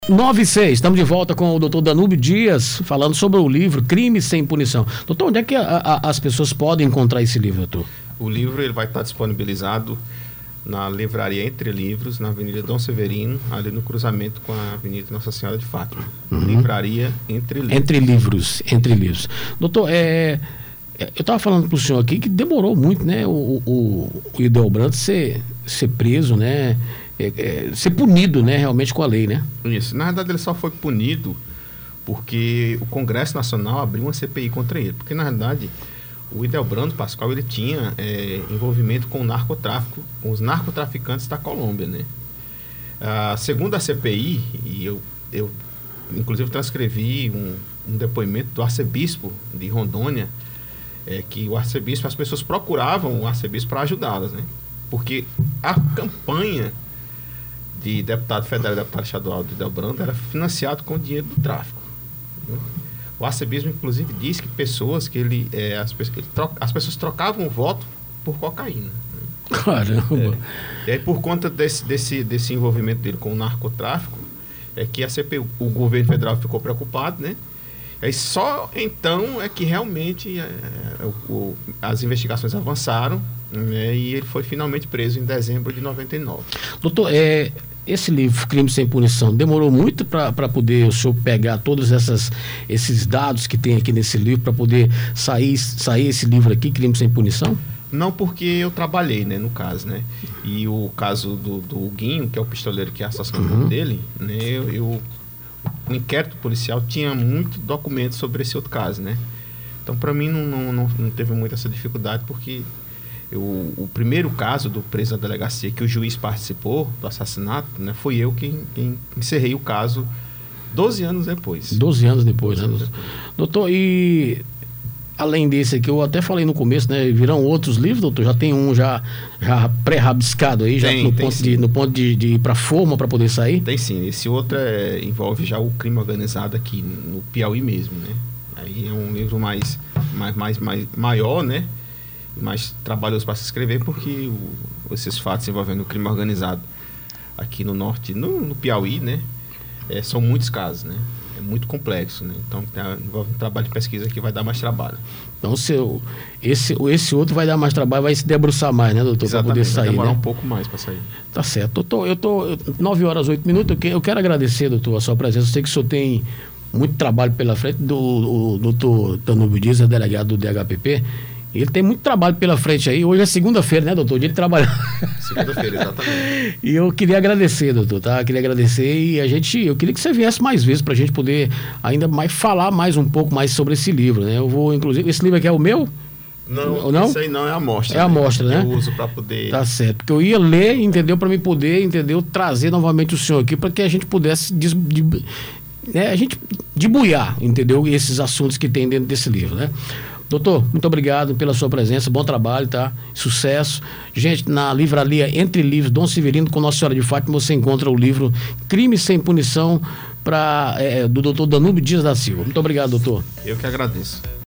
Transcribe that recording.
9:06, estamos de volta com o doutor Danúbio Dias, falando sobre o livro Crime Sem Punição. Doutor, onde é que as pessoas podem encontrar esse livro, doutor? O livro ele vai estar disponibilizado na livraria Entre Livros, na Avenida Dom Severino, ali no cruzamento com a Avenida Nossa Senhora de Fátima. Livraria Entre Livros. Entre Livros. Doutor, eu estava falando para o senhor aqui que demorou muito, né, o Hildebrando ser preso, né, ser punido, né, realmente com a lei, né? Isso. Na verdade, ele só foi punido porque o Congresso Nacional abriu uma CPI contra ele. Porque, na verdade, o Hildebrando Pascoal, ele tinha envolvimento com o narcotráfico, com os narcotraficantes da Colômbia, né? Segundo a CPI, e eu inclusive transcrevi um depoimento do arcebispo de Rondônia, que o arcebispo, as pessoas procuravam o arcebispo para ajudá-las, né? Porque a campanha de deputado federal e deputado estadual de Hildebrando era financiado com o dinheiro do tráfico, né? O arcebispo, inclusive, disse que pessoas que as pessoas trocavam o voto por cocaína, né? Caramba! E aí, por conta desse envolvimento dele com o narcotráfico, que a CPI, o governo federal ficou preocupado, né? Aí só então é que realmente as investigações avançaram, né? E ele foi finalmente preso em dezembro de 99. Doutor, esse livro, Crime Sem Punição, demorou muito para poder o senhor pegar todos esses dados que tem aqui nesse livro, para poder sair esse livro aqui, Crime Sem Punição? Não, porque eu trabalhei, né, no caso, né? E o caso do Huguinho, que é o pistoleiro que assassinou dele, né? O inquérito policial tinha muito documento sobre esse outro caso, né? Então, para mim, não teve muita essa dificuldade, porque o primeiro caso do preso da delegacia, que o juiz participou do assassinato, né, foi eu quem encerrei o caso 12 anos depois. 12 anos depois, né? Doutor, e além desse aqui, eu até falei no começo, né? Virão outros livros, doutor? Já tem um já pré-rabiscado aí, no ponto de ir para forma para poder sair? Tem sim. Esse outro envolve já o crime organizado aqui no Piauí mesmo, né? Aí é um livro maior, né? Mais trabalhoso para se escrever, porque esses fatos envolvendo o crime organizado aqui no norte, no Piauí, né? São muitos casos, né? É muito complexo, né? Então envolve um trabalho de pesquisa que vai dar mais trabalho. Então esse outro vai dar mais trabalho, vai se debruçar mais, né, doutor? Para poder sair, vai demorar, né? um pouco mais para sair. Tá certo. Doutor, eu tô 9h08. Eu quero agradecer, doutor, a sua presença. Eu sei que o senhor tem muito trabalho pela frente. O doutor Danúbio Dias é delegado do DHPP. Ele tem muito trabalho pela frente aí. Hoje é segunda-feira, né, doutor? Dia de trabalhar. Segunda-feira, exatamente. E eu queria agradecer, doutor, tá? Queria agradecer eu queria que você viesse mais vezes pra gente poder ainda mais falar mais um pouco mais sobre esse livro, né? Eu vou, inclusive, esse livro aqui é o meu? Não, isso aí não é a amostra. É a amostra, né? Eu uso para poder... Tá certo. Porque eu ia ler, entendeu? Para me poder, entendeu? Trazer novamente o senhor aqui para que a gente pudesse debulhar, entendeu? Esses assuntos que tem dentro desse livro, né? Doutor, muito obrigado pela sua presença, bom trabalho, tá? Sucesso. Gente, na livraria Entre Livros, Dom Severino, com Nossa Senhora de Fátima, você encontra o livro Crime Sem Punição do doutor Danúbio Dias da Silva. Muito obrigado, doutor. Eu que agradeço.